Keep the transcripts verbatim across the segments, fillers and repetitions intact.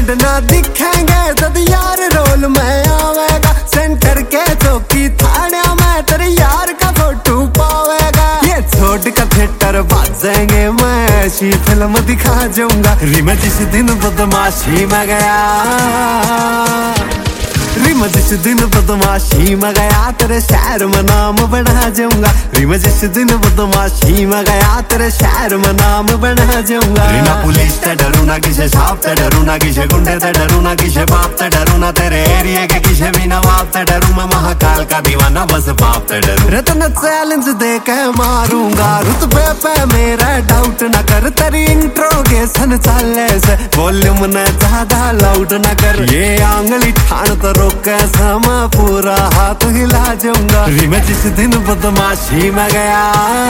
Road ना दिखेंगे तद यार रोल में आवेगा। सेंटर के चौकी थाने में तेरे यार का फोटो पावेगा। ये छोड़ का थिएटर बाजेंगे, मैं ऐसी फिल्म दिखा जाऊंगा। मैं जिस दिन बदमाशी में गया, मैं जिस दिन बदमाशी में गया तेरे शहर में नाम बना जाऊंगा। मैं जिस दिन बदमाशी में गया तेरे शहर में नाम बना जाऊंगा। ना पुलिस ते डरू ना किसे सांप ते डरू ना किसे गुंडे ते डरू ना किसे बाप ते डरू ना तेरे एरिया के किसे भी नवाब ते डरू। मैं महाकाल का दीवाना बस बाप ते डरू। रतन चैलेंज दे के मारूंगा, रुतबे पे मेरा डाउट ना कर। तेरी इंट्रोगेशन चले से वॉल्यूम न ज्यादा लाउड ना कर। ये आंगली ठान तो रोक sama पूरा हाथ हिला जाऊंगा। मैं जिस दिन बदमाशी में गया,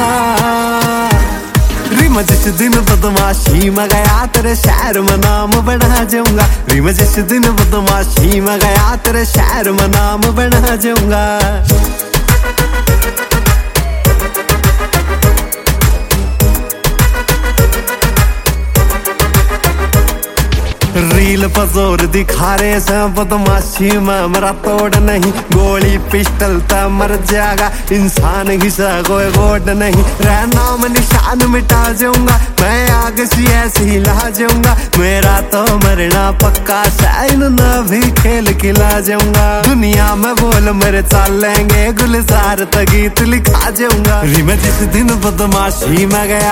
मैं जिस दिन बदमाशी में गया तेरे शहर में नाम बना जाऊंगा। मैं जिस दिन बदमाशी में गया तेरे शहर में नाम बना जाऊंगा। रील पर जोर दिखा रहे से बदमाशी में मेरा तोड़ नहीं। गोली पिस्टल ता मर जाएगा इंसान, घिसा कोई गोड नहीं। रह नाम निशान मिटा जाऊंगा, मैं आग सी ऐसी ला जाऊंगा। मेरा तो मरना पक्का, शायद ना भी खेल खिला जाऊंगा। दुनिया में बोल मेरे चलेंगे, गुलजार तक गीत लिखा जाऊंगा। मैं जिस दिन बदमाशी में गया,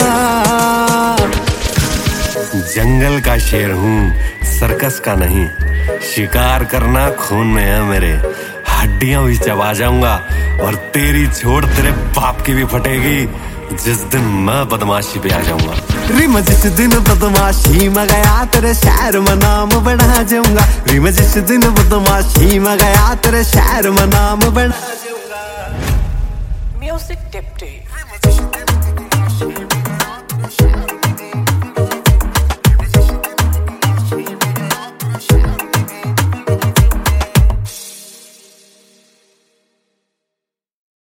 जंगल का शेर हूँ सर्कस का नहीं। शिकार करना खून में है मेरे, हड्डियां भी चबा जाऊंगा। और तेरी छोड़ तेरे बाप की भी फटेगी जिस दिन मैं बदमाशी पे आ जाऊंगा। मैं जिस दिन बदमाशी में गया तेरे शहर में नाम बना जाऊंगा। मैं जिस दिन बदमाशी में गया तेरे शहर में नाम बना जाऊंगा। Music tip tip.